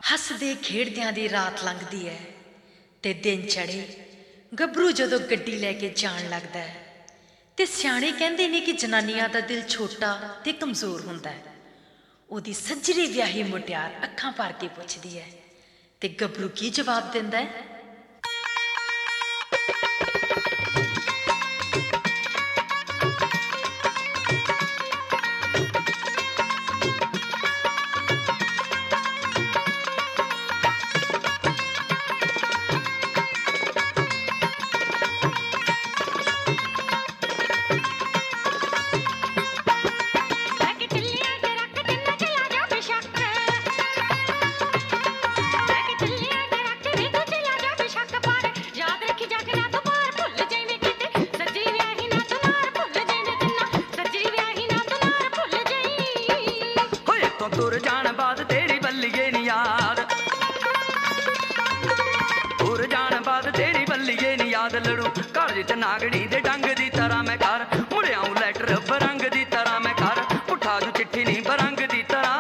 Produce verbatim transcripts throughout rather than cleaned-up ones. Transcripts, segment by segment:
ਹੱਸਦੇ ਖੇਡਦਿਆਂ ਦੀ ਰਾਤ ਲੰਘਦੀ ਹੈ ਤੇ ਦਿਨ ਚੜੇ ਗੱਭਰੂ ਜਦੋਂ ਗੱਡੀ ਲੈ ਕੇ ਜਾਣ ਲੱਗਦਾ ਹੈ ਤੇ ਸਿਆਣੇ ਕਹਿੰਦੇ ਨੇ ਕਿ ਜਨਾਨੀਆਂ ਦਾ ਦਿਲ ਛੋਟਾ ਤੇ ਕਮਜ਼ੋਰ ਹੁੰਦਾ ਹੈ। ਉਹਦੀ ਸੱਜਰੀ ਵਿਆਹੀ ਮੁਟਿਆਰ ਅੱਖਾਂ ਭਰ ਕੇ ਪੁੱਛਦੀ ਹੈ ਤੇ ਗੱਭਰੂ ਕੀ ਜਵਾਬ ਦਿੰਦਾ ਹੈ? तुर जान बाद तेरी बल्लिए नी याद, तुर जान बाद तेरी बल्लिए नी याद। लड़ू घर च नागड़ी दे डंग दी तरह मैं घर मुड़ियाऊं लैटर बरंग दी तरह मैं घर पुठा जू चिट्ठी नी बरंग दी तरह।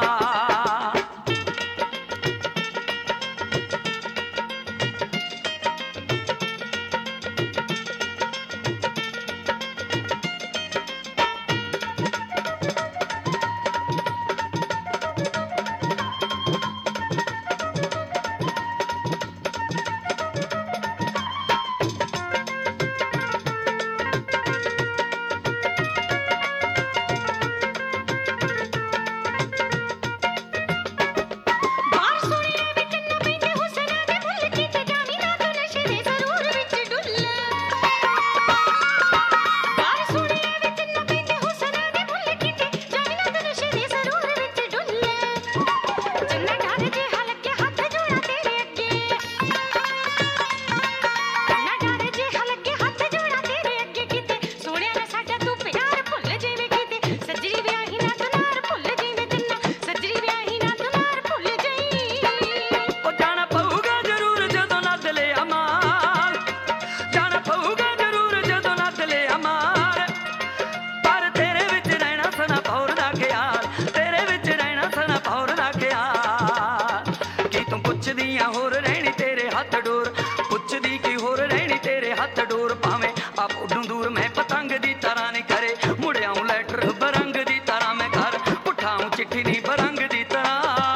होर रहनी तेरे हथ डोर पुछदी की होर रहनी तेरे हथ डोर भावें आप उडूं दूर मैं पतंग दी तरह नहीं करे मुड़ियाऊं लैटर बरंग दी तरह मैं घर पुठाऊं चिट्ठी नी बरंग दी तरह।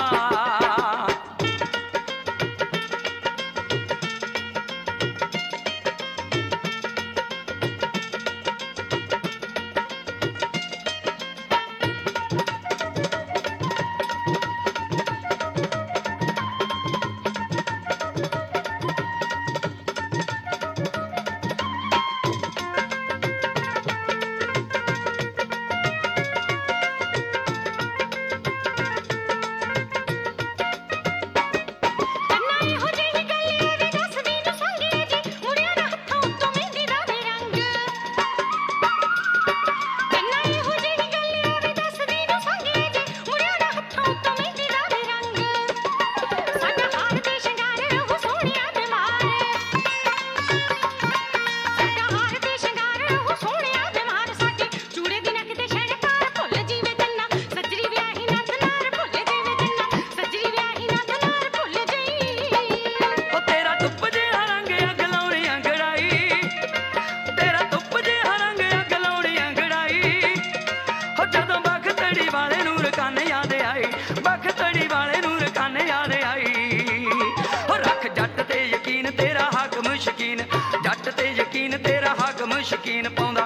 बखतड़ी वाले नूर काने याद आई रख जट ते यकीन तेरा हक मुशकीन जट ते यकीन तेरा हक मुशकीन पाउंदा